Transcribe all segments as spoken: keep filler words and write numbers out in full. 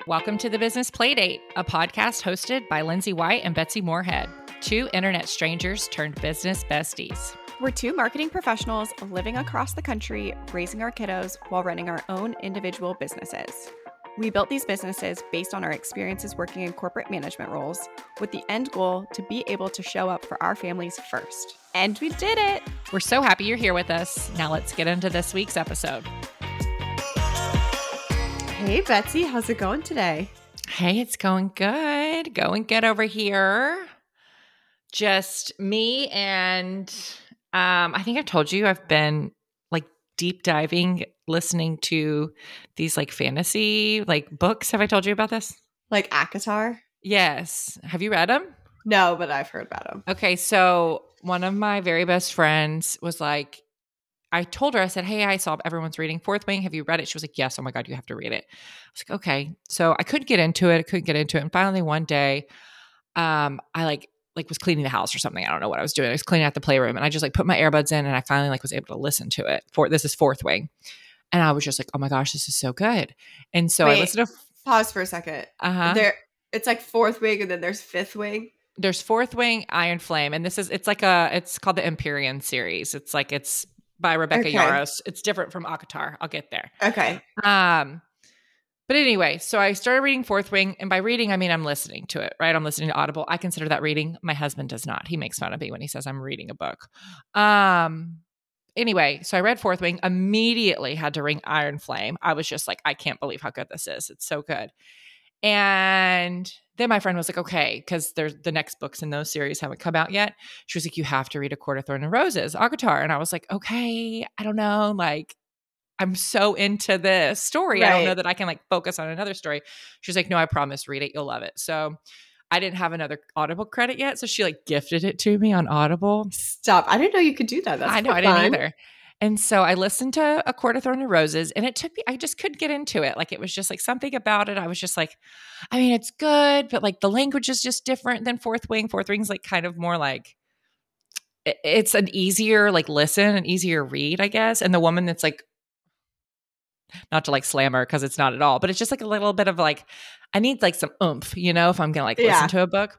Welcome to the Business Playdate, a podcast hosted by Lindsay White and Betsy Moorhead, two internet strangers turned business besties. We're two marketing professionals living across the country, raising our kiddos while running our own individual businesses. We built these businesses based on our experiences working in corporate management roles, with the end goal to be able to show up for our families first. And we did it! We're so happy you're here with us. Now let's get into this week's episode. Hey, Betsy, how's it going today? Hey, it's going good. Going good over here. Just me and um, I think I've told you I've been like deep diving, listening to these like fantasy like books. Have I told you about this? Like ACOTAR? Yes. Have you read them? No, but I've heard about them. Okay, so one of my very best friends was like, I told her, I said, hey, I saw everyone's reading Fourth Wing. Have you read it? She was like, yes. Oh my God, you have to read it. I was like, okay. So I couldn't get into it. I couldn't get into it. And finally one day, um, I like, like was cleaning the house or something. I don't know what I was doing. I was cleaning out the playroom and I just like put my earbuds in and I finally like was able to listen to it. For this is Fourth Wing. And I was just like, oh my gosh, this is so good. And so Wait, I listened to pause for a second. Uh-huh. There, it's like Fourth Wing and then there's Fifth Wing. There's Fourth Wing, Iron Flame. And this is, it's like a, it's called the Empyrean series. It's like, it's by Rebecca Okay. Yarros. It's different from ACOTAR. I'll get there. Okay. Um, but anyway, so I started reading Fourth Wing, and by reading, I mean I'm listening to it, right? I'm listening to Audible. I consider that reading. My husband does not. He makes fun of me when he says I'm reading a book. Um, anyway, so I read Fourth Wing, immediately had to ring Iron Flame. I was just like, I can't believe how good this is. It's so good. And then my friend was like, okay, because there's the next books in those series haven't come out yet. She was like, you have to read A Court of Thorns and Roses, ACOTAR. And I was like, okay, I don't know. Like, I'm so into this story. Right. I don't know that I can like focus on another story. She was like, no, I promise, read it. You'll love it. So I didn't have another Audible credit yet. So she like gifted it to me on Audible. Stop. I didn't know you could do that. That's I know, so I didn't fun. either. And so I listened to A Court of Thorns and Roses, and it took me, I just couldn't get into it. Like, it was just like something about it. I was just like, I mean, it's good, but like the language is just different than Fourth Wing. Fourth Wing's like kind of more like, it- it's an easier like listen, an easier read, I guess. And the woman that's like, not to like slam her because it's not at all, but it's just like a little bit of like, I need like some oomph, you know, if I'm going to like Yeah. listen to a book.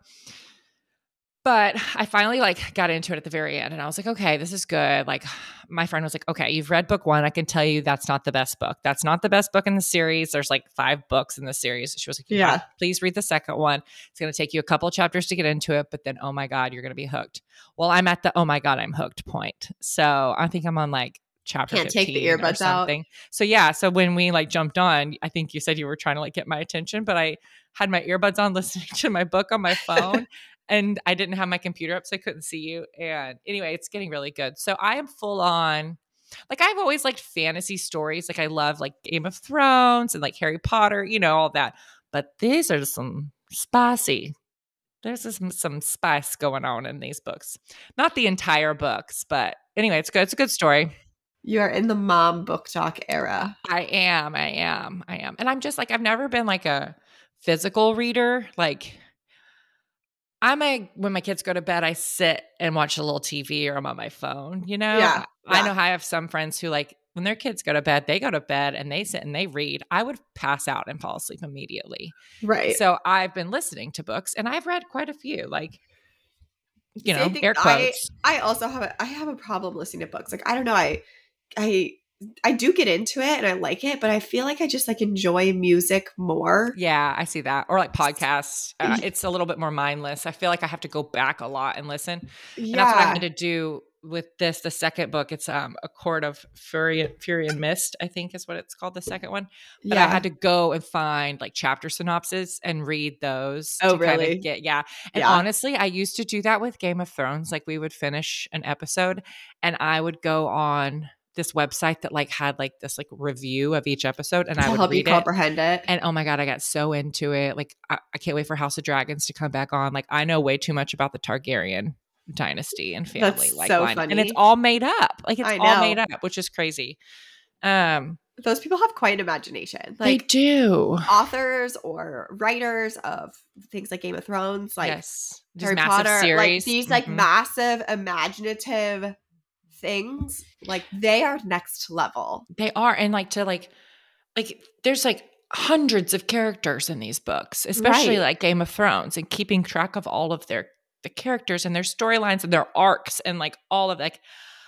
But I finally like got into it at the very end and I was like, okay, this is good. Like my friend was like, okay, you've read book one. I can tell you that's not the best book. That's not the best book in the series. There's like five books in the series. She was like, Yeah. yeah, please read the second one. It's going to take you a couple of chapters to get into it, but then, oh my God, you're going to be hooked. Well, I'm at the, oh my God, I'm hooked point. So I think I'm on like chapter Can't take the fifteen or earbuds out. something. So yeah. So when we like jumped on, I think you said you were trying to like get my attention, but I had my earbuds on listening to my book on my phone. And I didn't have my computer up, so I couldn't see you. And anyway, it's getting really good. So I am full on, like I've always liked fantasy stories. Like I love like Game of Thrones and like Harry Potter, you know, all that. But these are some spicy. There's some, some spice going on in these books. Not the entire books, but anyway, it's good. It's a good story. You are in the mom book talk era. I am. I am. I am. And I'm just like, I've never been like a physical reader. Like, I'm a, when my kids go to bed, I sit and watch a little T V or I'm on my phone, you know? Yeah, I yeah. know I have some friends who like, when their kids go to bed, they go to bed and they sit and they read. I would pass out and fall asleep immediately. Right. So I've been listening to books and I've read quite a few, like, you See, I know, think air quotes. I, I also have a, I have a problem listening to books. Like, I don't know. I, I, I do get into it and I like it, but I feel like I just like enjoy music more. Yeah, I see that. Or like podcasts. Uh, it's a little bit more mindless. I feel like I have to go back a lot and listen. And Yeah. that's what I'm going to do with this, the second book. It's um, A Court of Fury, Fury and Mist, I think is what it's called, the second one. But yeah. I had to go and find like chapter synopses and read those. Oh, to kind really? of get, yeah. And Yeah. honestly, I used to do that with Game of Thrones. Like we would finish an episode and I would go on this website that like had like this like review of each episode and to I would help you read it. comprehend it. And oh my God, I got so into it. Like, I, I can't wait for House of Dragons to come back on. Like, I know way too much about the Targaryen dynasty and family. That's like, so line. funny. And it's all made up. Like, it's I all know. made up, which is crazy. Um, Those people have quite an imagination. they Like do. authors or writers of things like Game of Thrones, like yes. Just Harry massive Potter, series. like these like Mhm. massive imaginative things, like they are next level. They are. And like to like, like there's like, hundreds of characters in these books, especially Right. like Game of Thrones, and keeping track of all of their the characters and their storylines and their arcs and like all of like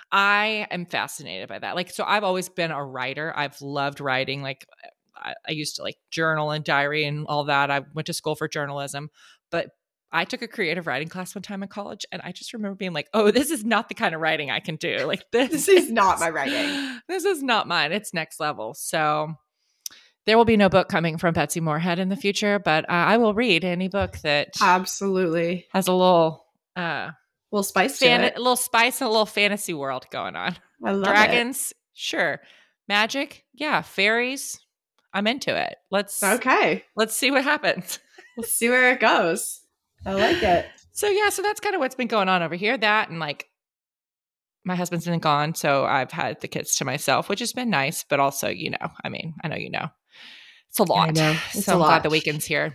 I am fascinated by that. Like, so I've always been a writer. I've loved writing. Like I, I used to like journal and diary and all that. I went to school for journalism, but I took a creative writing class one time in college, and I just remember being like, oh, this is not the kind of writing I can do. Like this, This is not my writing. This is not mine. It's next level. So there will be no book coming from Betsy Moorhead in the future, but uh, I will read any book that Absolutely. has a little uh, little spice fan- to it. a little spice and a little fantasy world going on. I love Dragons, it. Sure. Magic, yeah. Fairies, I'm into it. Let's okay. Let's see what happens. Let's see where it goes. I like it. So yeah, so that's kind of what's been going on over here. That and like my husband's been gone, so I've had the kids to myself, which has been nice, but also, you know, I mean, I know you know. It's a lot. I know. It's so a I'm lot. glad the weekend's here.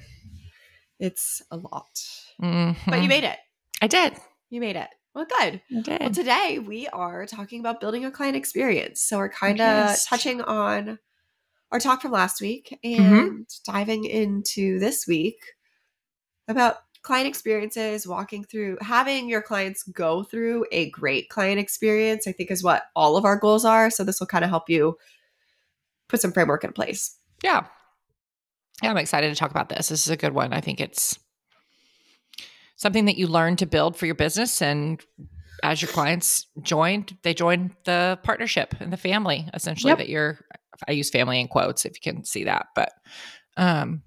It's a lot. Mm-hmm. But you made it. I did. You made it. Well, good. I did. Well, today we are talking about building a client experience. So we're kind of Yes. touching on our talk from last week and Mm-hmm. diving into this week about client experiences, walking through, having your clients go through a great client experience, I think is what all of our goals are. So this will kind of help you put some framework in place. Yeah. Yeah, I'm excited to talk about this. This is a good one. I think it's something that you learn to build for your business, and as your clients joined, they join the partnership and the family, essentially, Yep. that you're, I use family in quotes if you can see that, but um,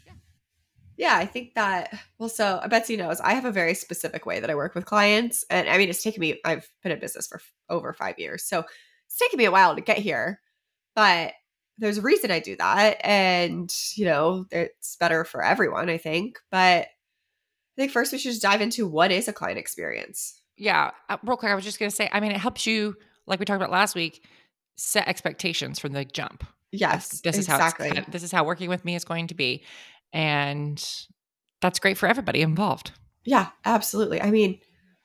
Yeah, I think that, well, so Betsy knows I have a very specific way that I work with clients. And I mean, it's taken me, I've been in business for f- over five years. So it's taken me a while to get here, but there's a reason I do that. And, you know, it's better for everyone, I think. But I think first we should just dive into what is a client experience. yeah, uh, real quick, I was just going to say, I mean, it helps you, like we talked about last week, set expectations from the jump. Yes, This is how exactly. it's, this is how working with me is going to be. And that's great for everybody involved. Yeah, absolutely. I mean,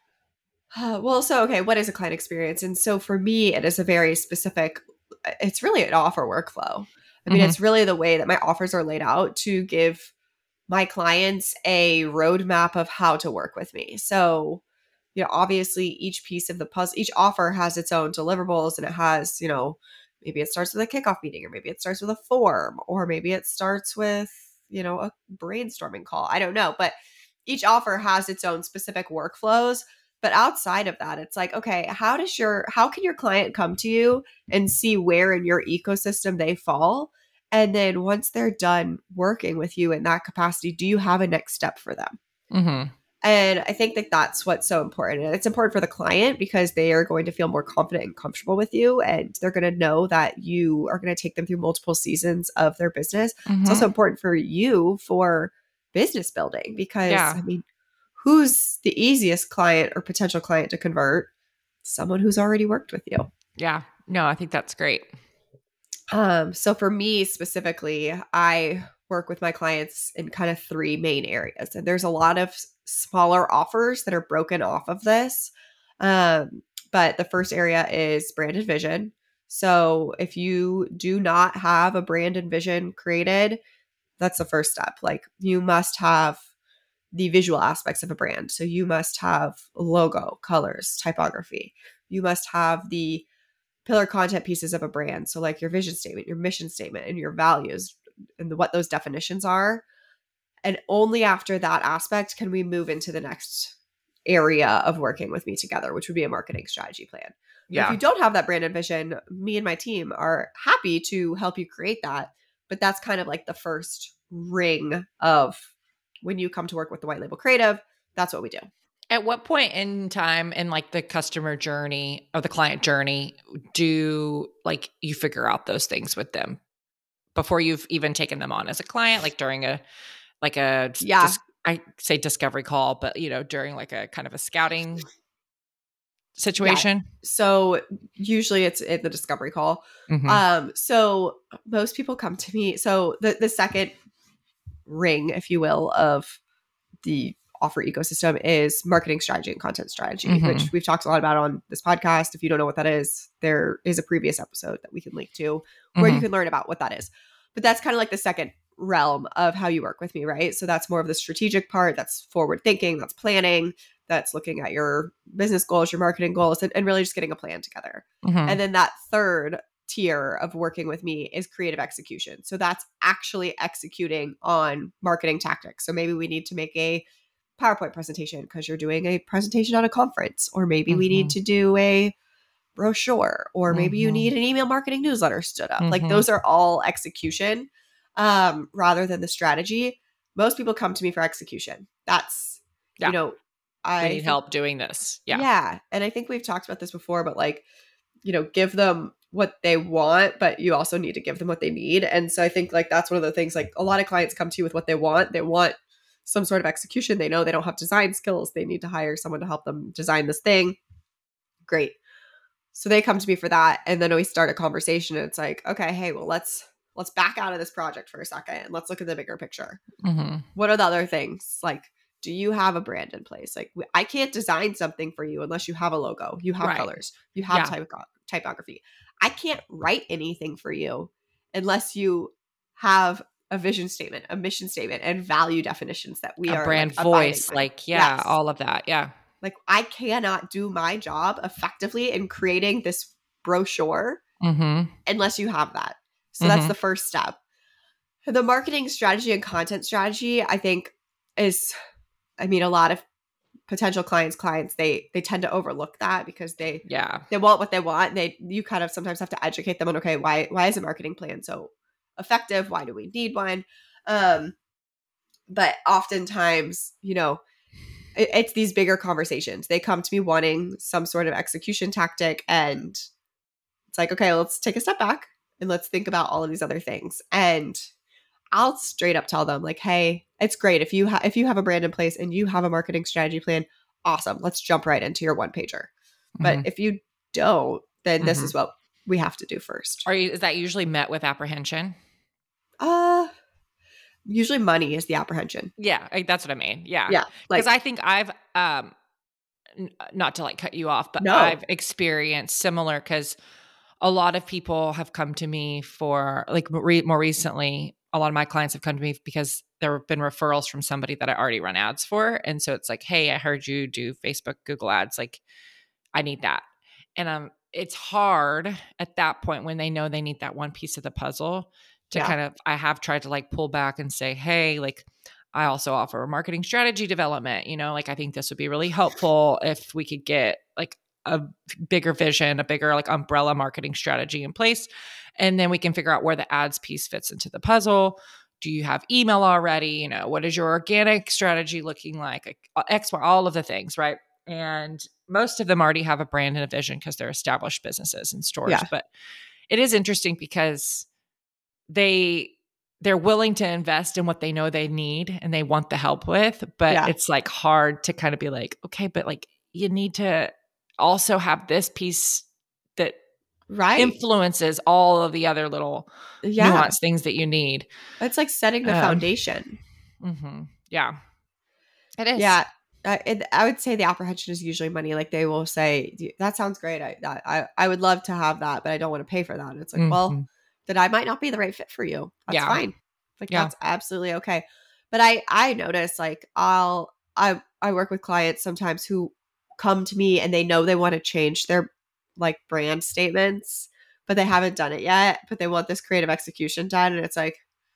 uh, well, so, okay, what is a client experience? And so for me, it is a very specific, it's really an offer workflow. I mean, Mhm. it's really the way that my offers are laid out to give my clients a roadmap of how to work with me. So, you know, obviously each piece of the puzzle, each offer has its own deliverables, and it has, you know, maybe it starts with a kickoff meeting, or maybe it starts with a form, or maybe it starts with, you know, a brainstorming call. I don't know, but each offer has its own specific workflows. But outside of that, it's like, okay, how does your, how can your client come to you and see where in your ecosystem they fall? And then once they're done working with you in that capacity, do you have a next step for them? Mm-hmm. And I think that that's what's so important. And it's important for the client because they are going to feel more confident and comfortable with you. And they're going to know that you are going to take them through multiple seasons of their business. Mm-hmm. It's also important for you for business building because, Yeah. I mean, who's the easiest client or potential client to convert? Someone who's already worked with you. Yeah. No, I think that's great. Um, so for me specifically, I work with my clients in kind of three main areas. And there's a lot of smaller offers that are broken off of this. Um, but the first area is brand and vision. So if you do not have a brand and vision created, that's the first step. Like you must have the visual aspects of a brand. So you must have logo, colors, typography. You must have the pillar content pieces of a brand. So like your vision statement, your mission statement, and your values and the, what those definitions are. And only after that aspect can we move into the next area of working with me together, which would be a marketing strategy plan. Yeah. If you don't have that brand and vision, me and my team are happy to help you create that. But that's kind of like the first ring of when you come to work with the White Label Creative, that's what we do. At what point in time in like the customer journey or the client journey do like you figure out those things with them before you've even taken them on as a client, like during a, like a, Yeah. dis- I say discovery call, but you know, during like a kind of a scouting situation? Yeah. So usually it's in the discovery call. Mhm. Um, so most people come to me. So the, the second ring, if you will, of the offer ecosystem is marketing strategy and content strategy, Mhm. which we've talked a lot about on this podcast. If you don't know what that is, there is a previous episode that we can link to where you Mhm. can learn about what that is. but that's kind of like the second realm of how you work with me, right? So that's more of the strategic part. That's forward thinking. That's planning. That's looking at your business goals, your marketing goals, and, and really just getting a plan together. Mm-hmm. And then that third tier of working with me is creative execution. So that's actually executing on marketing tactics. So maybe we need to make a PowerPoint presentation because you're doing a presentation on a conference, or maybe mm-hmm. we need to do a brochure, or maybe mm-hmm. you need an email marketing newsletter stood up. Mm-hmm. Like those are all execution um, rather than the strategy. Most people come to me for execution. That's, yeah. you know, I we need think, help doing this. Yeah. Yeah. And I think we've talked about this before, but like, you know, give them what they want, but you also need to give them what they need. And so I think like that's one of the things, like a lot of clients come to you with what they want. They want some sort of execution. They know they don't have design skills. They need to hire someone to help them design this thing. Great. So they come to me for that. And then we start a conversation and it's like, okay, hey, well, let's, let's back out of this project for a second and let's look at the bigger picture. Mm-hmm. What are the other things? Like, do you have a brand in place? Like, I can't design something for you unless you have a logo, you have right. colors, you have yeah. typo- typography. I can't write anything for you unless you have a vision statement, a mission statement, and value definitions that we a are brand like, voice, like, yeah, yes. all of that. Yeah. Like I cannot do my job effectively in creating this brochure mm-hmm. unless you have that. So mm-hmm. that's the first step. The marketing strategy and content strategy, I think is, I mean, a lot of potential clients, clients, they, they tend to overlook that because they, yeah, they want what they want. They, you kind of sometimes have to educate them on, okay, why, why is a marketing plan so effective? Why do we need one? Um, but oftentimes, you know, it, it's these bigger conversations. They come to me wanting some sort of execution tactic, and it's like, okay, let's take a step back and let's think about all of these other things. And I'll straight up tell them like, hey, it's great. If you have, if you have a brand in place and you have a marketing strategy plan, awesome. Let's jump right into your one pager. Mm-hmm. But if you don't, then mm-hmm. this is what we have to do first. Are you, is that usually met with apprehension? Uh, usually money is the apprehension. Yeah. I, that's what I mean. Yeah. Yeah. Because like, I think I've, um, n- not to like cut you off, but no. I've experienced similar, because a lot of people have come to me for like re- more recently, a lot of my clients have come to me because there have been referrals from somebody that I already run ads for. And so it's like, hey, I heard you do Facebook, Google ads. Like, I need that. And um, it's hard at that point when they know they need that one piece of the puzzle to yeah. kind of, I have tried to like pull back and say, hey, like I also offer marketing strategy development. You know, like I think this would be really helpful if we could get like a bigger vision, a bigger like umbrella marketing strategy in place. And then we can figure out where the ads piece fits into the puzzle. Do you have email already? You know, what is your organic strategy looking like? X, Y, all of the things, right? And most of them already have a brand and a vision because they're established businesses and stores. Yeah. But it is interesting because they, they're willing to invest in what they know they need and they want the help with, but yeah. it's like hard to kind of be like, okay, but like you need to also have this piece that right. influences all of the other little yeah. nuanced things that you need. It's like setting the um, foundation. Mm-hmm. Yeah, it is. Yeah. Uh, it, I would say the apprehension is usually money. Like they will say, that sounds great. I, I, I would love to have that, but I don't want to pay for that. And it's like, mm-hmm. well, then I might not be the right fit for you. That's yeah. fine. Like yeah. that's absolutely okay. But I, I notice like I'll, I, I work with clients sometimes who come to me and they know they want to change their like brand statements, but they haven't done it yet, but they want this creative execution done. And it's like,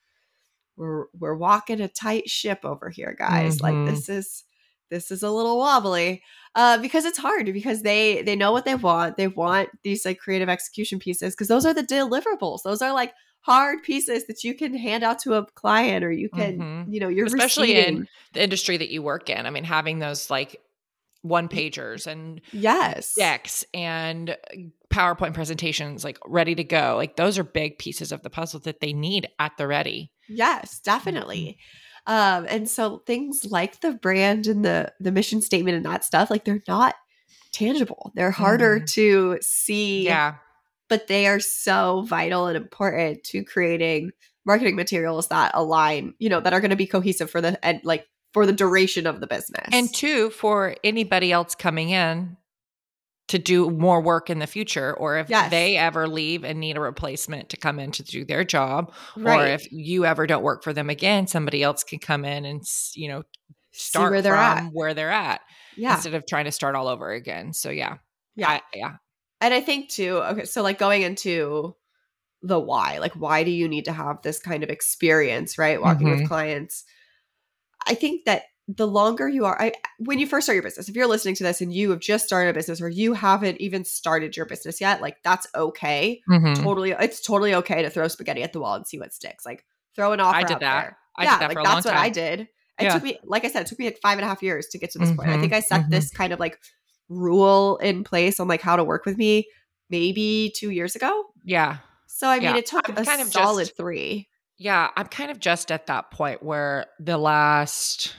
we're, we're walking a tight ship over here, guys. Mm-hmm. Like this is, this is a little wobbly uh, because it's hard because they, they know what they want. They want these like creative execution pieces because those are the deliverables. Those are like hard pieces that you can hand out to a client or you can, mm-hmm. you know, you're especially receiving. in the industry that you work in. I mean, having those like one pagers and yes, decks and PowerPoint presentations like ready to go. Like those are big pieces of the puzzle that they need at the ready. Yes, definitely. Mm-hmm. Um, and so things like the brand and the the mission statement and that stuff, like they're not tangible. They're harder mm-hmm. to see. Yeah. But they are so vital and important to creating marketing materials that align, you know, that are going to be cohesive for the and like for the duration of the business. And two, for anybody else coming in to do more work in the future, or if Yes. they ever leave and need a replacement to come in to do their job, Right. or if you ever don't work for them again, somebody else can come in and, you know, See start where they're from at. where they're at Yeah. instead of trying to start all over again. So yeah. Yeah. I, yeah. And I think too, okay, so like going into the why, like why do you need to have this kind of experience, right? Walking with Mhm. clients. I think that the longer you are, I, when you first start your business, if you're listening to this and you have just started a business or you haven't even started your business yet, like that's okay. Mhm. Totally. It's totally okay to throw spaghetti at the wall and see what sticks. Like throw an offer I did out that. there. I yeah. did that Like for a long that's what I time. did. It Yeah. took me, like I said, it took me like five and a half years to get to this point. I Mhm. think I set Mhm. this kind of like rule in place on like how to work with me maybe two years ago. Yeah. So I mean, Yeah. it took I'm a kind of solid just three. Yeah, I'm kind of just at that point where the last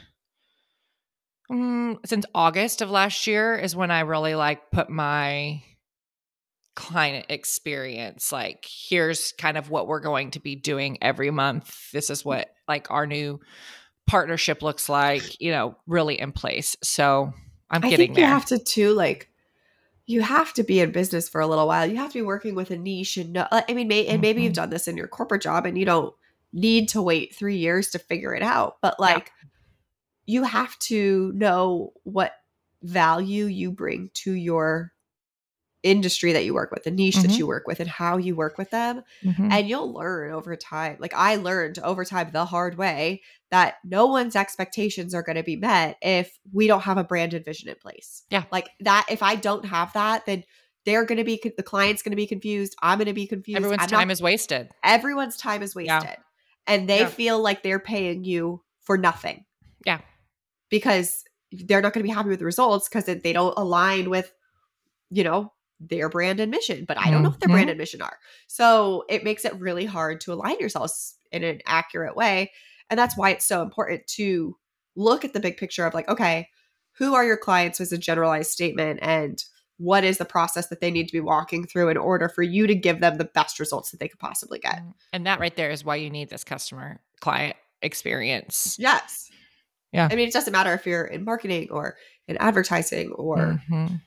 mm, since August of last year is when I really like put my client experience, like here's kind of what we're going to be doing every month. This is what like our new partnership looks like, you know, really in place. So I'm I getting think you there. have to too, like, you have to be in business for a little while. You have to be working with a niche and know, I mean, may, and maybe you've Mhm. done this in your corporate job and you don't need to wait three years to figure it out. But Yeah. like, you have to know what value you bring to your industry that you work with, the niche that Mhm. you work with, and how you work with them. Mhm. And you'll learn over time. Like I learned over time the hard way that no one's expectations are going to be met if we don't have a branded vision in place. Yeah. Like that, if I don't have that, then they're going to be, the client's going to be confused. I'm going to be confused. Everyone's I'm time not, is wasted. everyone's time is wasted. Yeah. And they Yeah. feel like they're paying you for nothing Yeah. because they're not going to be happy with the results because they don't align with, you know, their brand and mission, but I don't know what their brand Mhm. and mission are. So it makes it really hard to align yourselves in an accurate way. And that's why it's so important to look at the big picture of like, okay, who are your clients as a generalized statement and what is the process that they need to be walking through in order for you to give them the best results that they could possibly get. And that right there is why you need this customer client experience. Yes. Yeah. I mean, it doesn't matter if you're in marketing or in advertising or Mhm.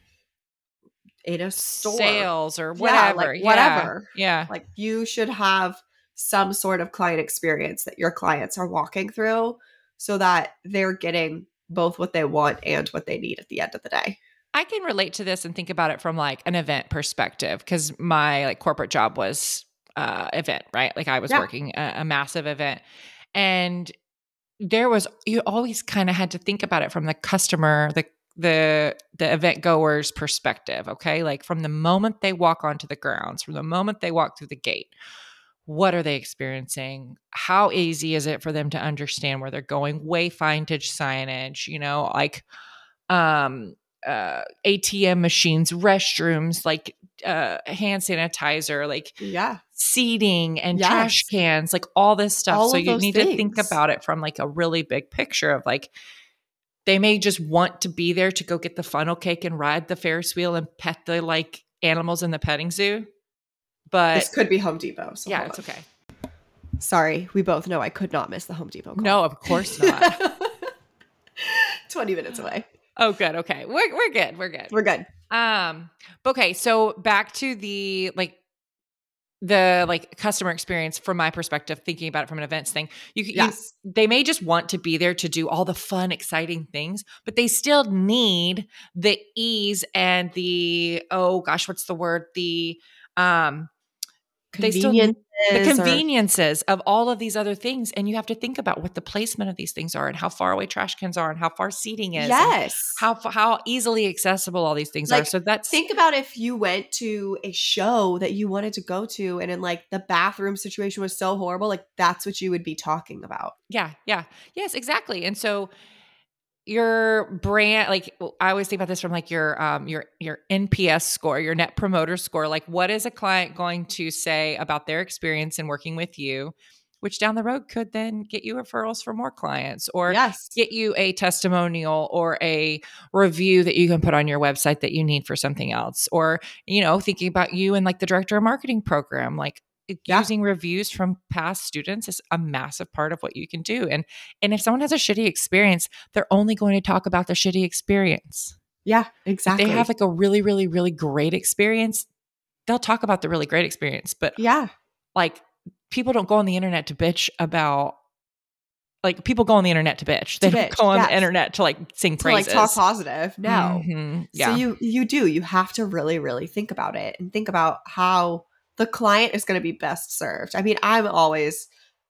in a store. Sales or Yeah, whatever. like Yeah. whatever. Yeah. Like you should have some sort of client experience that your clients are walking through so that they're getting both what they want and what they need at the end of the day. I can relate to this and think about it from like an event perspective because my like corporate job was uh event, right? Like I was Yeah. working a, a massive event, and there was you always kind of had to think about it from the customer, the the the event goer's perspective, okay? Like from the moment they walk onto the grounds, from the moment they walk through the gate, what are they experiencing? How easy is it for them to understand where they're going? Wayfindage signage, you know, like um uh A T M machines, restrooms, like uh hand sanitizer, like Yeah. seating and trash Yes. cans, like all this stuff. All So of you those need to think things. about it from like a really big picture of like they may just want to be there to go get the funnel cake and ride the Ferris wheel and pet the like animals in the petting zoo. But This could be Home Depot. So yeah, hold it's on. okay. Sorry, we both know I could not miss the Home Depot call. No, of course not. twenty minutes away. Oh, good. Okay. We're we're good. We're good. We're good. Um, okay, so back to the like the like customer experience from my perspective, thinking about it from an events thing. You, Yes. you they may just want to be there to do all the fun, exciting things, but they still need the ease and the oh gosh, what's the word? The um they still need the Conveniences or conveniences of all of these other things. And you have to think about what the placement of these things are and how far away trash cans are and how far seating is and yes. how f- how easily accessible all these things are. Like, So that's think about if you went to a show that you wanted to go to and in like the bathroom situation was so horrible, like that's what you would be talking about. yeah, yeah. Yes, exactly. And so your brand, like I always think about this from like your um your your N P S score, your net promoter score. Like what is a client going to say about their experience in working with you, which down the road could then get you referrals for more clients or Yes. get you a testimonial or a review that you can put on your website that you need for something else. Or, you know, thinking about you and like the director of marketing program, like Yeah. using reviews from past students is a massive part of what you can do. And and if someone has a shitty experience, they're only going to talk about the shitty experience. Yeah, If they have exactly. like a really, really, really great experience, they'll talk about the really great experience. But Yeah. like people don't go on the internet to bitch about like people go on the internet to bitch. They To don't bitch. go on the Yes. internet to like sing To like talk praises. positive. No. Hmm. So Yeah. you you do. You have to really, really think about it and think about how the client is going to be best served. I mean, I'm always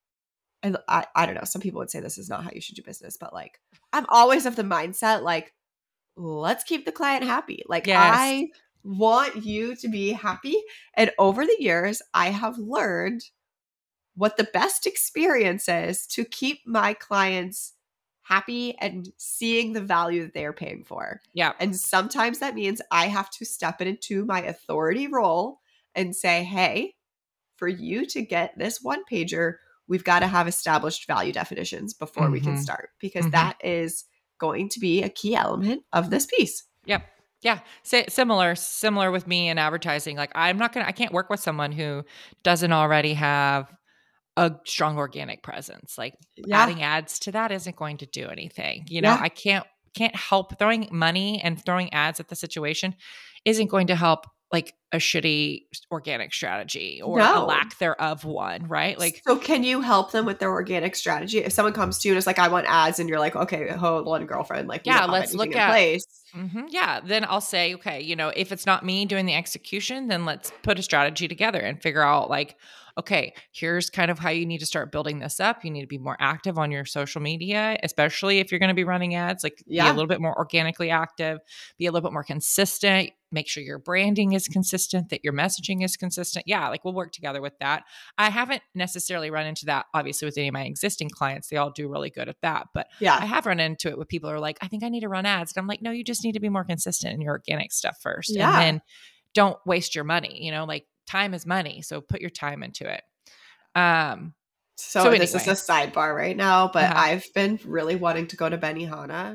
and I, I don't know, some people would say this is not how you should do business, but like I'm always of the mindset like, let's keep the client happy. Like Yes. I want you to be happy. And over the years, I have learned what the best experience is to keep my clients happy and seeing the value that they are paying for. Yeah. And sometimes that means I have to step into my authority role and say, hey, for you to get this one pager, we've got to have established value definitions before we can Hmm. start, because Hmm. that is going to be a key element of this piece. Yep. Yeah. Sa- similar, similar with me in advertising. Like I'm not going to, I can't work with someone who doesn't already have a strong organic presence. Like Yeah. adding ads to that isn't going to do anything. You know, Yeah. I can't, can't help throwing money and throwing ads at the situation isn't going to help like a shitty organic strategy or a No. lack thereof one, right? Like, So can you help them with their organic strategy? If someone comes to you and is like, I want ads, and you're like, okay, hold on, girlfriend, like we yeah, don't have let's anything look in at place. hmm yeah, then I'll say, okay, you know, if it's not me doing the execution, then let's put a strategy together and figure out like, okay, here's kind of how you need to start building this up. You need to be more active on your social media, especially if you're going to be running ads, like be a Yeah. little bit more organically active, be a little bit more consistent, make sure your branding is consistent, that your messaging is consistent. Yeah, like we'll work together with that. I haven't necessarily run into that obviously with any of my existing clients. They all do really good at that, but Yeah. I have run into it with people who are like, I think I need to run ads. And I'm like, no, you just need to be more consistent in your organic stuff first. And Yeah. then don't waste your money. You know, like time is money. So put your time into it. Um, so So this is a anyway, sidebar right now, but uh-huh. I've been really wanting to go to Benihana,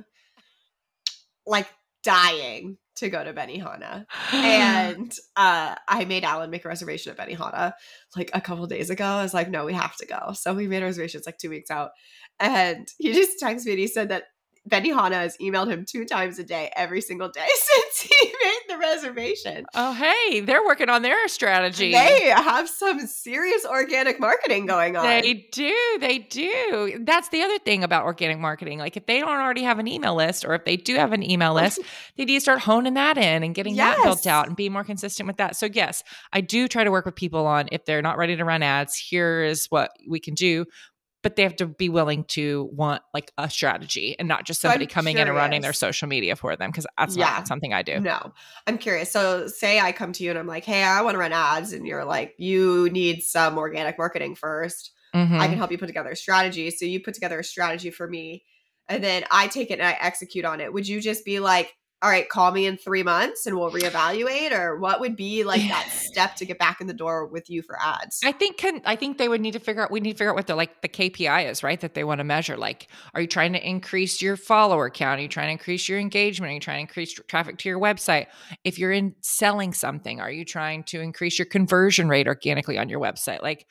like dying to go to Benihana. And uh, I made Alan make a reservation at Benihana like a couple days ago. I was like, no, we have to go. So we made reservations like two weeks out. And he just texted me and he said that Benihana has emailed him two times a day, every single day since he made the reservation. Oh, hey, they're working on their strategy. They have some serious organic marketing going on. They do. They do. That's the other thing about organic marketing. Like if they don't already have an email list, or if they do have an email list, they need to start honing that in and getting that built Yes. out and be more consistent with that. So yes, I do try to work with people on if they're not ready to run ads, here is what we can do. But they have to be willing to want like a strategy and not just So somebody I'm coming in and running their curious. social media for them, because that's Yeah. not something I do. No, I'm curious. So say I come to you and I'm like, hey, I want to run ads. And you're like, you need some organic marketing first. Mm-hmm. I can help you put together a strategy. So you put together a strategy for me. And then I take it and I execute on it. Would you just be like, all right, call me in three months and we'll reevaluate? Or what would be like that step to get back in the door with you for ads? I think can I think they would need to figure out we need to figure out what the like the K P I is, right? That they want to measure. Like, are you trying to increase your follower count? Are you trying to increase your engagement? Are you trying to increase tr- traffic to your website? If you're in selling something, are you trying to increase your conversion rate organically on your website? Like,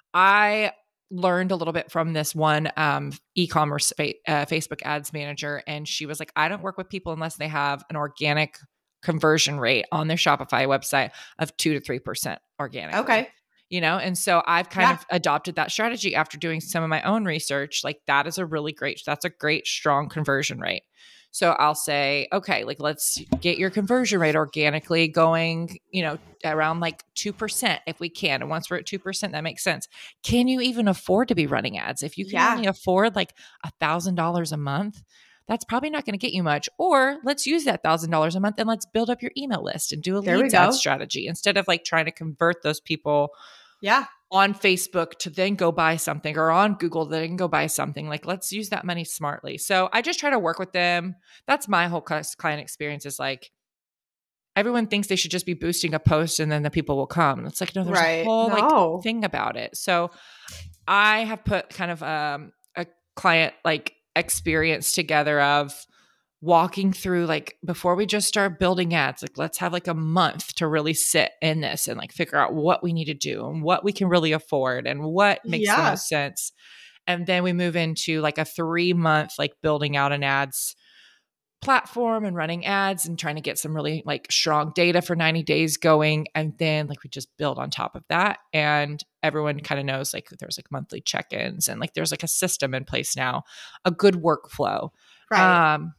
I learned a little bit from this one um, e-commerce fa- uh, Facebook ads manager, and she was like, I don't work with people unless they have an organic conversion rate on their Shopify website of two to three percent organically. Okay. You know, and so I've kind Yeah. of adopted that strategy after doing some of my own research. Like that is a really great, that's a great, strong conversion rate. So I'll say, okay, like let's get your conversion rate organically going, you know, around like two percent if we can. And once we're at two percent, that makes sense. Can you even afford to be running ads? If you can Yeah. only afford like a thousand dollars a month, that's probably not going to get you much. Or let's use that thousand dollars a month and let's build up your email list and do a There we leads ad go. strategy instead of like trying to convert those people Yeah. on Facebook to then go buy something, or on Google to then go buy something. Like, let's use that money smartly. So I just try to work with them. That's my whole client experience is like, everyone thinks they should just be boosting a post and then the people will come. It's like, no, there's Right. a whole like No. thing about it. So I have put kind of um, a client like experience together of walking through like before we just start building ads, like let's have like a month to really sit in this and like figure out what we need to do and what we can really afford and what makes the Yeah. most sense. And then we move into like a three month like building out an ads platform and running ads and trying to get some really like strong data for ninety days going. And then like we just build on top of that. And everyone kind of knows like there's like monthly check-ins and like there's like a system in place now, a good workflow. Right. Um,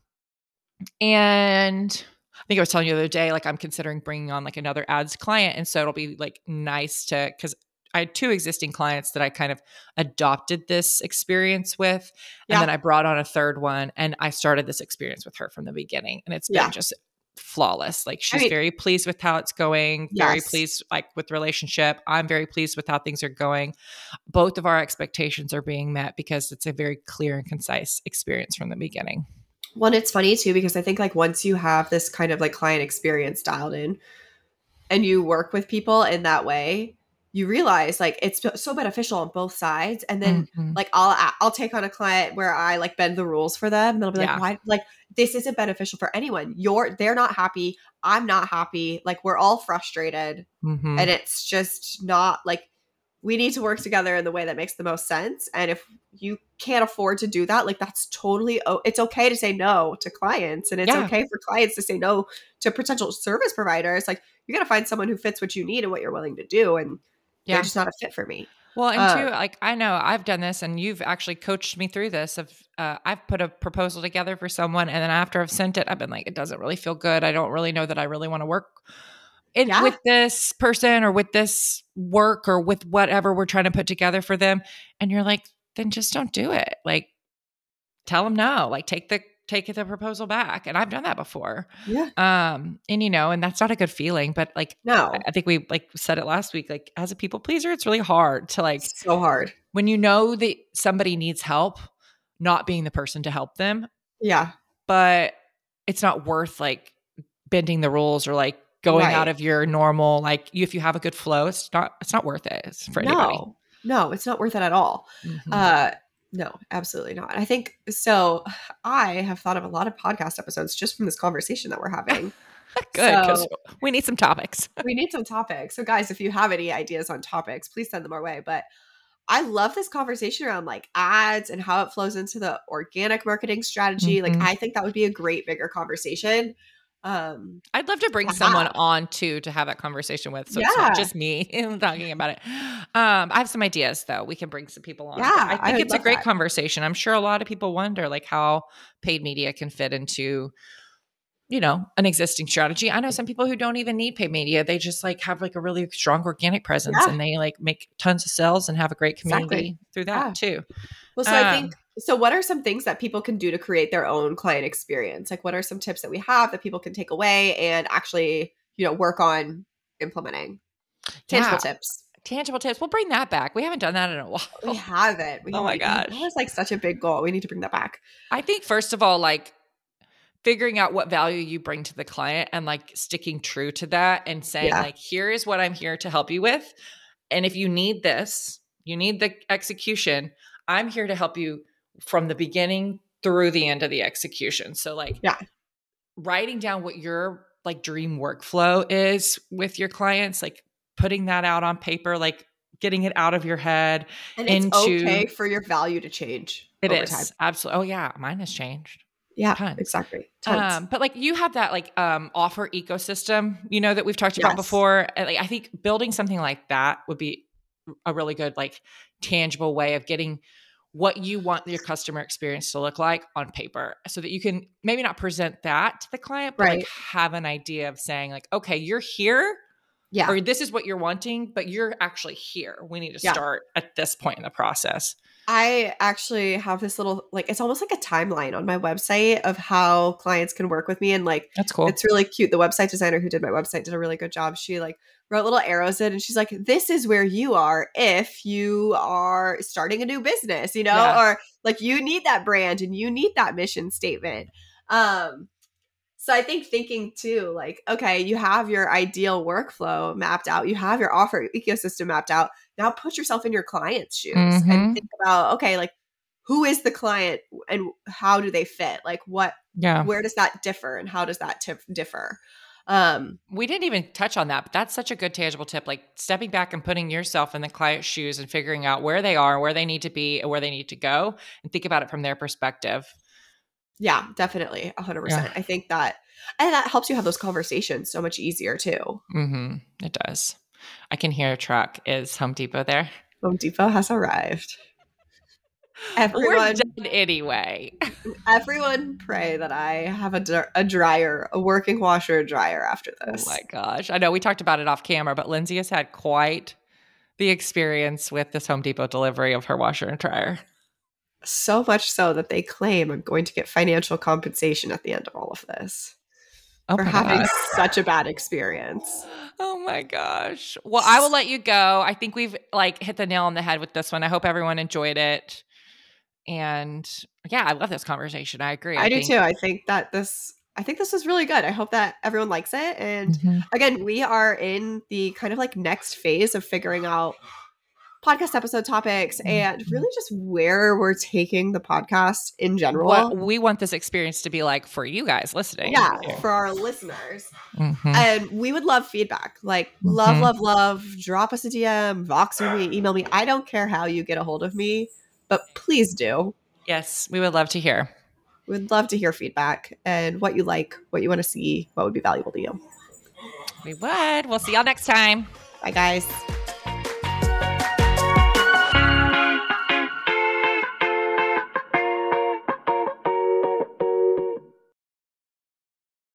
and I think I was telling you the other day, like I'm considering bringing on like another ads client. And so it'll be like nice to, because I had two existing clients that I kind of adopted this experience with. And Yeah. then I brought on a third one and I started this experience with her from the beginning. And it's been Yeah. just flawless. Like she's I mean, very pleased with how it's going, very yes. pleased like with the relationship. I'm very pleased with how things are going. Both of our expectations are being met because it's a very clear and concise experience from the beginning. Well, it's funny too, because I think like once you have this kind of like client experience dialed in and you work with people in that way, you realize like it's so beneficial on both sides. And then Mhm. like I'll I'll take on a client where I like bend the rules for them, and they'll be Yeah. like, why? Like this isn't beneficial for anyone. You're they're not happy. I'm not happy. Like we're all frustrated, Mhm. and it's just not like we need to work together in the way that makes the most sense. And if you can't afford to do that, like that's totally oh, it's okay to say no to clients, and it's Yeah. okay for clients to say no to potential service providers. Like you got to find someone who fits what you need and what you're willing to do, and Yeah. they're just not a fit for me. Well, and Uh, too, like I know I've done this, and you've actually coached me through this. Of uh, I've put a proposal together for someone, and then after I've sent it, I've been like, it doesn't really feel good. I don't really know that I really want to work in, yeah, with this person or with this work or with whatever we're trying to put together for them. And you're like, then just don't do it. Like, tell them no. Like, take the take the proposal back. And I've done that before. yeah, Um, and you know, and that's not a good feeling. But like, no, I think we like said it last week. Like, as a people pleaser, it's really hard to like. so hard. When you know that somebody needs help, not being the person to help them, Yeah, but it's not worth like bending the rules or like going right. out of your normal, like you, if you have a good flow, it's not, it's not worth it for anybody. No, no, it's not worth it at all. Mhm. Uh, no, absolutely not. I think so. I have thought of a lot of podcast episodes just from this conversation that we're having. Good, because So we need some topics. we need some topics. So guys, if you have any ideas on topics, please send them our way. But I love this conversation around like ads and how it flows into the organic marketing strategy. Like Mhm. I think that would be a great bigger conversation. Um, I'd love to bring to someone have. on too to have that conversation with. So it's not Yeah, just me talking about it. Um, I have some ideas though. We can bring some people on. But yeah, I I think would it's a love great that. conversation. I'm sure a lot of people wonder like how paid media can fit into, you know, an existing strategy. I know some people who don't even need paid media. They just like have like a really strong organic presence Yeah, and they like make tons of sales and have a great exactly. community through Yeah. that too. Well, so I think Um, so what are some things that people can do to create their own client experience? Like what are some tips that we have that people can take away and actually, you know, work on implementing? Tangible yeah, tips. tangible tips. We'll bring that back. We haven't done that in a We while. haven't. We Oh my we that gosh. was like such a big goal. We need to bring that back. I think first of all, like figuring out what value you bring to the client and like sticking true to that and saying Yeah. like, here is what I'm here to help you with. And if you need this, you need the execution, I'm here to help you from the beginning through the end of the execution. So like Yeah. writing down what your like dream workflow is with your clients, like putting that out on paper, like getting it out of your head And it's into okay for your value to change it over time. is absolutely. Oh yeah, mine has changed. Yeah, Tons. exactly. Tons. Um, but like you have that like um offer ecosystem, you know, that we've talked about Yes. before. And like I think building something like that would be a really good, like tangible way of getting what you want your customer experience to look like on paper so that you can maybe not present that to the client, but Right. like have an idea of saying, like, okay, you're here Yeah. or this is what you're wanting, but you're actually here. We need to Yeah. start at this point in the process. I actually have this little, like, it's almost like a timeline on my website of how clients can work with me. And like, That's cool. it's really cute. The website designer who did my website did a really good job. She like wrote little arrows in and she's like, this is where you are if you are starting a new business, you know, Yeah. or like you need that brand and you need that mission statement. Um, So I think thinking too, like, okay, you have your ideal workflow mapped out, you have your offer ecosystem mapped out. Now put yourself in your client's shoes and Mhm. think about, okay, like who is the client and how do they fit? Like what, Yeah. where does that differ and how does that tip differ? Um, We didn't even touch on that, but that's such a good tangible tip. Like stepping back and putting yourself in the client's shoes and figuring out where they are, where they need to be, and where they need to go, and think about it from their perspective. Yeah, definitely. A hundred percent. Yeah. I think that, and that helps you have those conversations so much easier too. Mm-hmm. It does. I can hear a truck. Is Home Depot there? Home Depot has arrived. We're Everyone, done anyway. everyone pray that I have a, dr- a dryer, a working washer and dryer after Oh this. my gosh. I know we talked about it off camera, but Lindsay has had quite the experience with this Home Depot delivery of her washer and dryer. So much so that they claim I'm going to get financial compensation at the end of all of this Oh for my having gosh. such a bad experience. Oh my gosh. Well, I will let you go. I think we've like hit the nail on the head with this one. I hope everyone enjoyed it. And yeah, I love this conversation. I agree. I, I do think too. I think that this I think this was really good. I hope that everyone likes it. And Mhm. again, we are in the kind of like next phase of figuring out podcast episode topics and really just where we're taking the podcast in general. What we want this experience to be like for you guys listening. Yeah, for our listeners. Mhm. And we would love feedback. Like, love, Mhm. love, love. Drop us a D M, Voxer me, email me. I don't care how you get a hold of me, but please do. Yes, we would love to hear. We'd love to hear feedback and what you like, what you want to see, what would be valuable to you. We would. We'll see y'all next time. Bye, guys.